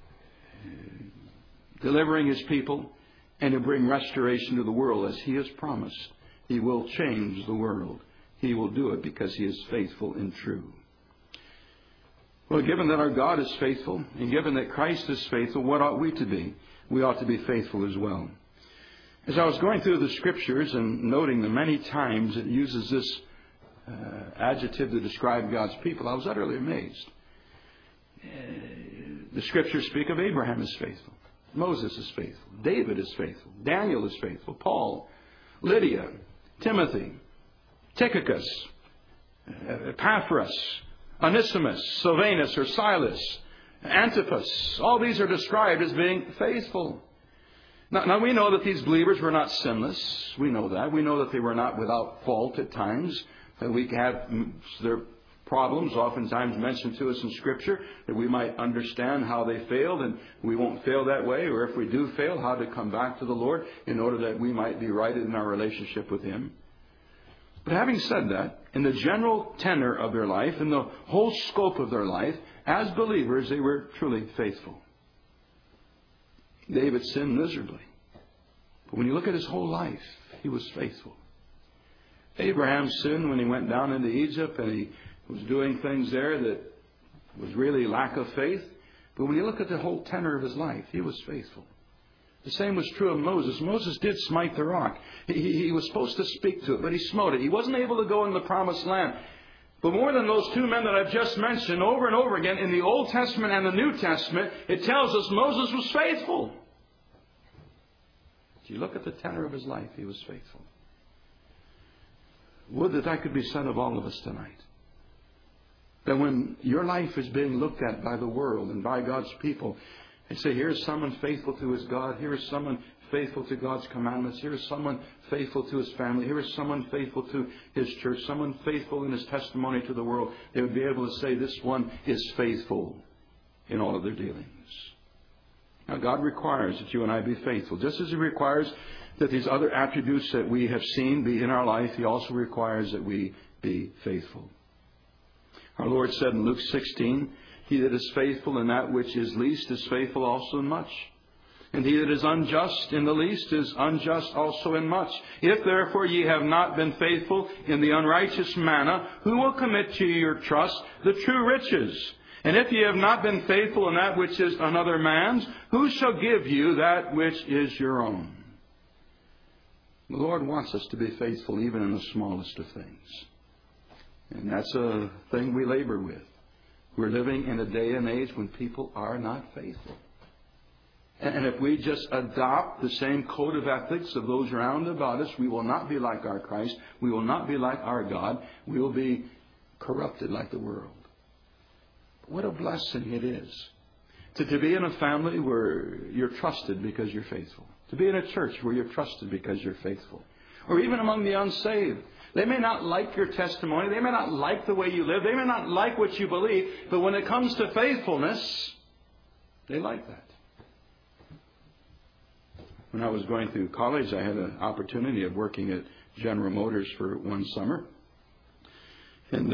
delivering His people. And He'll bring restoration to the world as He has promised. He will change the world. He will do it because He is faithful and true. Well, given that our God is faithful, and given that Christ is faithful, what ought we to be? We ought to be faithful as well. As I was going through the Scriptures and noting the many times it uses this adjective to describe God's people, I was utterly amazed. The Scriptures speak of Abraham as faithful. Moses is faithful. David is faithful. Daniel is faithful. Paul, Lydia, Timothy, Tychicus, Epaphras, Onesimus, Silvanus or Silas, Antipas. All these are described as being faithful. Now we know that these believers were not sinless. We know that. We know that they were not without fault at times. That we have their problems oftentimes mentioned to us in Scripture, that we might understand how they failed, and we won't fail that way. Or if we do fail, how to come back to the Lord in order that we might be righted in our relationship with Him. But having said that, in the general tenor of their life, in the whole scope of their life, as believers, they were truly faithful. David sinned miserably. But when you look at his whole life, he was faithful. Abraham sinned when he went down into Egypt and he was doing things there that was really lack of faith. But when you look at the whole tenor of his life, he was faithful. The same was true of Moses. Moses did smite the rock. He was supposed to speak to it, but he smote it. He wasn't able to go in the promised land. But more than those two men that I've just mentioned, over and over again, in the Old Testament and the New Testament, it tells us Moses was faithful. If you look at the tenor of his life, he was faithful. Would that could be said of all of us tonight. That when your life is being looked at by the world and by God's people, they say, here's someone faithful to his God. Here is someone faithful to God's commandments. Here is someone faithful to his family. Here is someone faithful to his church. Someone faithful in his testimony to the world. They would be able to say this one is faithful in all of their dealings. Now God requires that you and I be faithful. Just as He requires that these other attributes that we have seen be in our life, He also requires that we be faithful. Our Lord said in Luke 16, "He that is faithful in that which is least is faithful also in much. And he that is unjust in the least is unjust also in much. If therefore ye have not been faithful in the unrighteous manna, who will commit to your trust the true riches? And if ye have not been faithful in that which is another man's, who shall give you that which is your own?" The Lord wants us to be faithful even in the smallest of things. And that's a thing we labor with. We're living in a day and age when people are not faithful. And if we just adopt the same code of ethics of those round about us, we will not be like our Christ. We will not be like our God. We will be corrupted like the world. What a blessing it is to be in a family where you're trusted because you're faithful. To be in a church where you're trusted because you're faithful. Or even among the unsaved. They may not like your testimony. They may not like the way you live. They may not like what you believe. But when it comes to faithfulness, they like that. When I was going through college, I had an opportunity of working at General Motors for one summer. And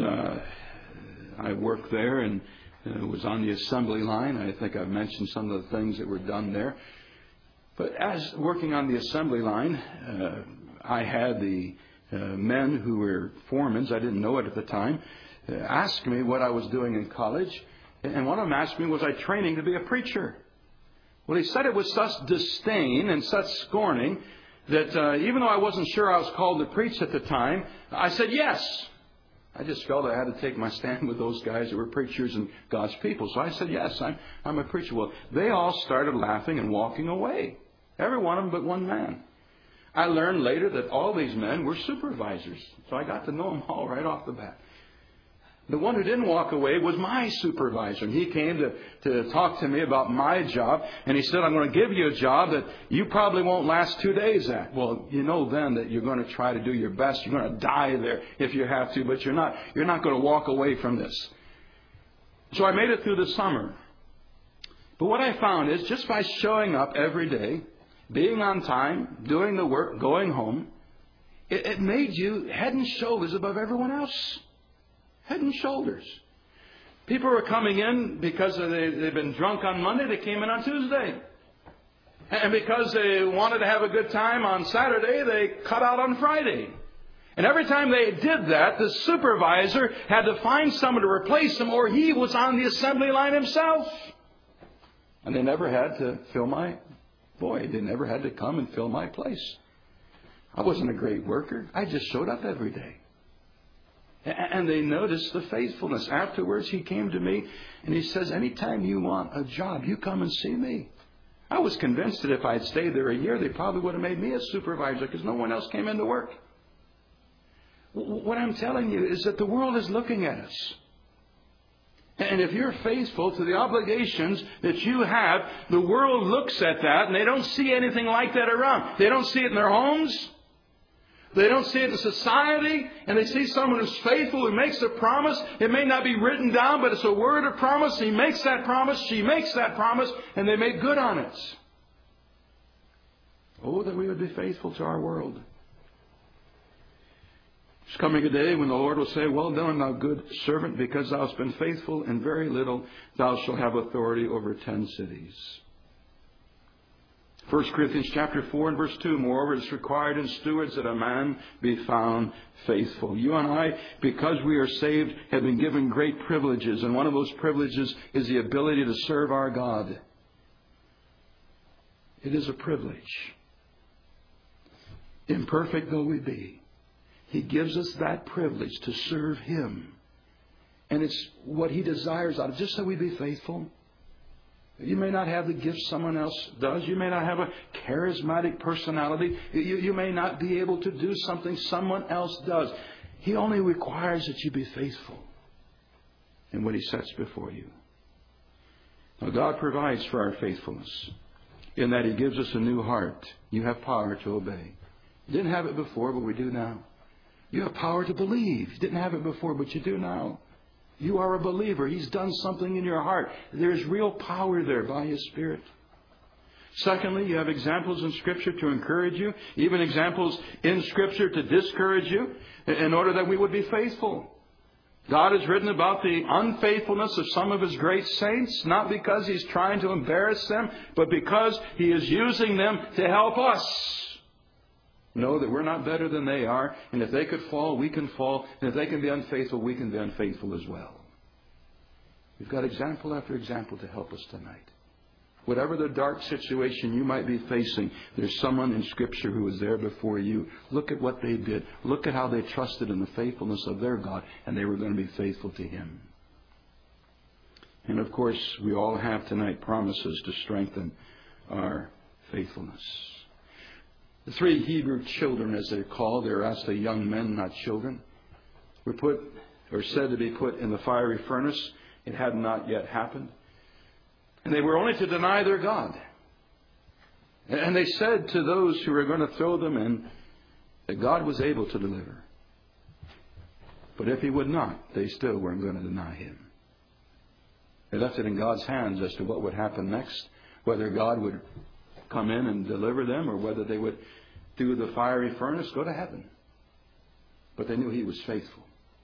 I worked there and was on the assembly line. I think I've mentioned some of the things that were done there. But as working on the assembly line, I had the men who were foremen, I didn't know it at the time, asked me what I was doing in college. And one of them asked me, was I training to be a preacher? Well, he said it with such disdain and such scorning that even though I wasn't sure I was called to preach at the time, I said yes. I just felt I had to take my stand with those guys that were preachers and God's people. So I said, yes, I'm a preacher. Well, they all started laughing and walking away. Every one of them but one man. I learned later that all these men were supervisors. So I got to know them all right off the bat. The one who didn't walk away was my supervisor. And he came to talk to me about my job. And he said, "I'm going to give you a job that you probably won't last 2 days at." Well, you know then that you're going to try to do your best. You're going to die there if you have to. But you're not going to walk away from this. So I made it through the summer. But what I found is just by showing up every day, being on time, doing the work, going home, it made you head and shoulders above everyone else. Head and shoulders. People were coming in because they've been drunk on Monday. They came in on Tuesday. And because they wanted to have a good time on Saturday, they cut out on Friday. And every time they did that, the supervisor had to find someone to replace him, or he was on the assembly line himself. And they never had to fill my void. They never had to come and fill my place. I wasn't a great worker. I just showed up every day. And they noticed the faithfulness. Afterwards, he came to me and he says, "Anytime you want a job, you come and see me." I was convinced that if I had stayed there a year, they probably would have made me a supervisor because no one else came in to work. What I'm telling you is that the world is looking at us. And if you're faithful to the obligations that you have, the world looks at that and they don't see anything like that around. They don't see it in their homes. They don't see it in society, and they see someone who's faithful, who makes a promise. It may not be written down, but it's a word of promise. He makes that promise, she makes that promise, and they make good on it. Oh, that we would be faithful to our world. There's coming a day when the Lord will say, "Well done, thou good servant, because thou hast been faithful in very little, thou shalt have authority over 10 cities. 1 Corinthians chapter 4 and verse 2, "Moreover, it is required in stewards that a man be found faithful." You and I, because we are saved, have been given great privileges. And one of those privileges is the ability to serve our God. It is a privilege. Imperfect though we be, He gives us that privilege to serve Him. And it's what He desires out of us, just so we be faithful. You may not have the gifts someone else does. You may not have a charismatic personality. You may not be able to do something someone else does. He only requires that you be faithful in what He sets before you. Now, God provides for our faithfulness in that He gives us a new heart. You have power to obey. You didn't have it before, but we do now. You have power to believe. You didn't have it before, but you do now. You are a believer. He's done something in your heart. There's real power there by His Spirit. Secondly, you have examples in Scripture to encourage you, even examples in Scripture to discourage you, in order that we would be faithful. God has written about the unfaithfulness of some of His great saints, not because He's trying to embarrass them, but because He is using them to help us know that we're not better than they are, and if they could fall, we can fall, and if they can be unfaithful, we can be unfaithful as well. We've got example after example to help us tonight. Whatever the dark situation you might be facing, there's someone in Scripture who was there before you. Look at what they did. Look at how they trusted in the faithfulness of their God, and they were going to be faithful to Him. And of course, we all have tonight promises to strengthen our faithfulness. The 3 Hebrew children, as they're called, they're actually young men, not children, were put, or said to be put, in the fiery furnace. It had not yet happened. And they were only to deny their God. And they said to those who were going to throw them in that God was able to deliver. But if He would not, they still weren't going to deny Him. They left it in God's hands as to what would happen next, whether God would come in and deliver them or whether they would, through the fiery furnace, go to heaven. But they knew He was faithful.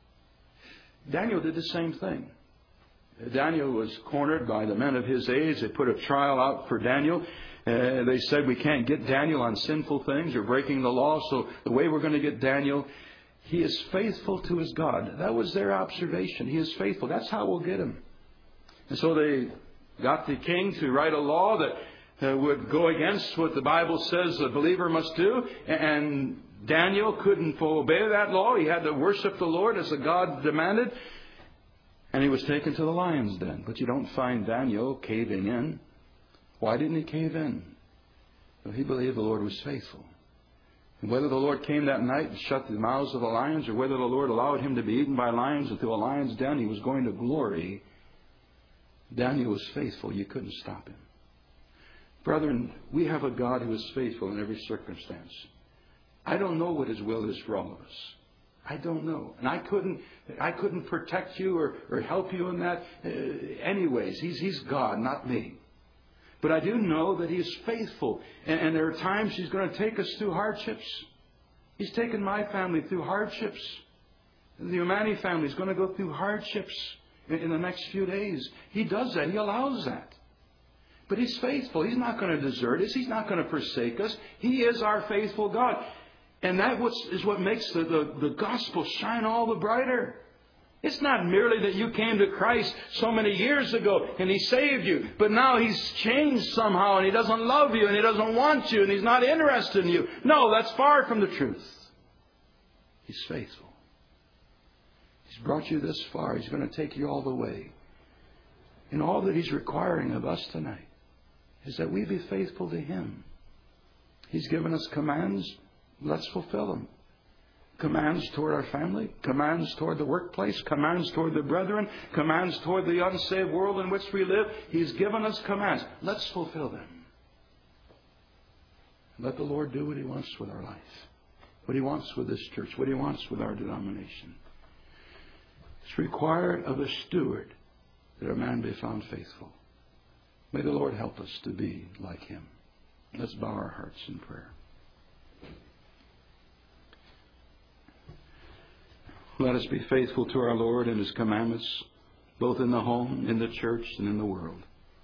Daniel did the same thing. Daniel was cornered by the men of his age. They put a trial out for Daniel. They said, we can't get Daniel on sinful things or breaking the law, so the way we're going to get Daniel, he is faithful to his God. That was their observation. He is faithful. That's how we'll get him. And so they got the king to write a law that would go against what the Bible says a believer must do. And Daniel couldn't obey that law. He had to worship the Lord as the God demanded. And he was taken to the lion's den. But you don't find Daniel caving in. Why didn't he cave in? Well, he believed the Lord was faithful. And whether the Lord came that night and shut the mouths of the lions, or whether the Lord allowed him to be eaten by lions and through a lion's den, he was going to glory. Daniel was faithful. You couldn't stop him. Brethren, we have a God who is faithful in every circumstance. I don't know what His will is for all of us. I don't know. And I couldn't protect you or help you in that. Anyways, He's God, not me. But I do know that He is faithful. And there are times He's going to take us through hardships. He's taken my family through hardships. The Umani family is going to go through hardships in the next few days. He does that. He allows that. But He's faithful. He's not going to desert us. He's not going to forsake us. He is our faithful God. And that is what makes the gospel shine all the brighter. It's not merely that you came to Christ so many years ago and He saved you, but now He's changed somehow and He doesn't love you and He doesn't want you and He's not interested in you. No, that's far from the truth. He's faithful. He's brought you this far. He's going to take you all the way. And all that He's requiring of us tonight is that we be faithful to Him. He's given us commands. Let's fulfill them. Commands toward our family, commands toward the workplace, commands toward the brethren, commands toward the unsaved world in which we live. He's given us commands. Let's fulfill them. Let the Lord do what He wants with our life, what He wants with this church, what He wants with our denomination. It's required of a steward that a man be found faithful. May the Lord help us to be like Him. Let's bow our hearts in prayer. Let us be faithful to our Lord and His commandments, both in the home, in the church, and in the world.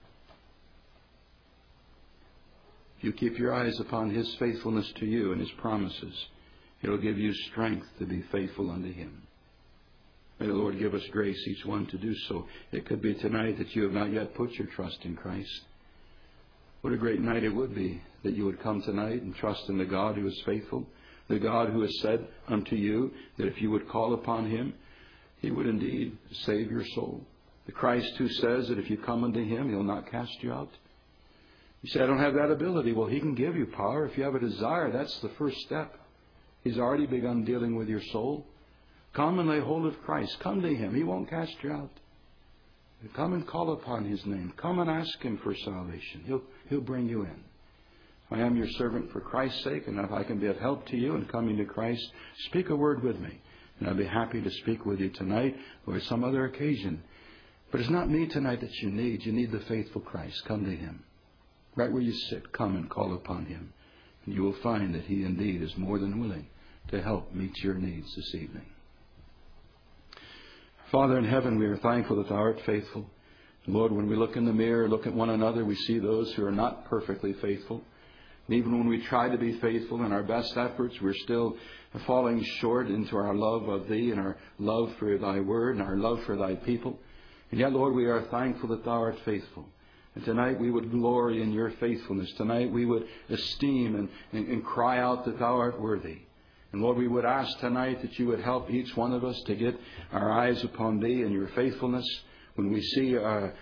If you keep your eyes upon His faithfulness to you and His promises, it will give you strength to be faithful unto Him. May the Lord give us grace, each one, to do so. It could be tonight that you have not yet put your trust in Christ. What a great night it would be that you would come tonight and trust in the God who is faithful, the God who has said unto you that if you would call upon Him, He would indeed save your soul. The Christ who says that if you come unto Him, He'll not cast you out. You say, I don't have that ability. Well, He can give you power. If you have a desire, that's the first step. He's already begun dealing with your soul. Come and lay hold of Christ. Come to Him. He won't cast you out. Come and call upon His name. Come and ask Him for salvation. He'll bring you in. I am your servant for Christ's sake, and if I can be of help to you in coming to Christ, speak a word with me. And I'll be happy to speak with you tonight or some other occasion. But it's not me tonight that you need. You need the faithful Christ. Come to Him. right where you sit, come and call upon Him. And you will find that He indeed is more than willing to help meet your needs this evening. Father in heaven, we are thankful that Thou art faithful. Lord, when we look in the mirror, look at one another, we see those who are not perfectly faithful. And even when we try to be faithful in our best efforts, we're still falling short into our love of Thee and our love for Thy Word and our love for Thy people. And yet, Lord, we are thankful that Thou art faithful. And tonight we would glory in Your faithfulness. Tonight we would esteem and cry out that Thou art worthy. And Lord, we would ask tonight that You would help each one of us to get our eyes upon Thee and Your faithfulness. When we see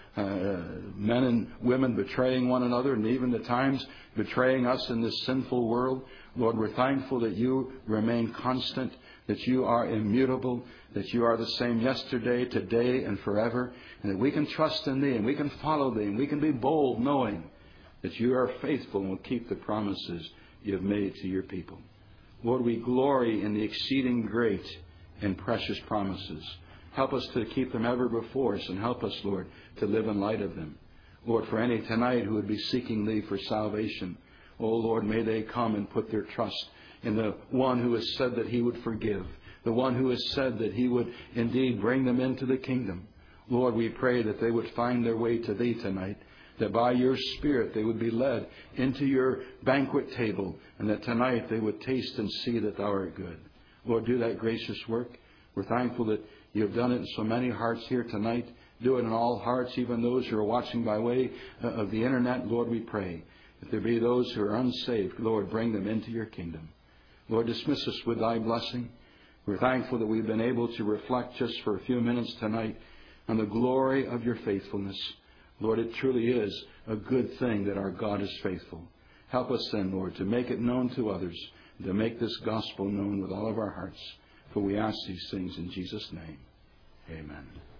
men and women betraying one another and even at times betraying us in this sinful world, Lord, we're thankful that You remain constant, that You are immutable, that You are the same yesterday, today, and forever, and that we can trust in Thee and we can follow Thee and we can be bold knowing that You are faithful and will keep the promises You have made to Your people. Lord, we glory in the exceeding great and precious promises. Help us to keep them ever before us and help us, Lord, to live in light of them. Lord, for any tonight who would be seeking Thee for salvation, oh Lord, may they come and put their trust in the one who has said that He would forgive, the one who has said that He would indeed bring them into the kingdom. Lord, we pray that they would find their way to Thee tonight, that by Your Spirit they would be led into Your banquet table, and that tonight they would taste and see that Thou art good. Lord, do that gracious work. We're thankful that You have done it in so many hearts here tonight. Do it in all hearts, even those who are watching by way of the internet. Lord, we pray. If there be those who are unsaved, Lord, bring them into Your kingdom. Lord, dismiss us with Thy blessing. We're thankful that we've been able to reflect just for a few minutes tonight on the glory of Your faithfulness. Lord, it truly is a good thing that our God is faithful. Help us then, Lord, to make it known to others, to make this gospel known with all of our hearts. For we ask these things in Jesus' name. Amen.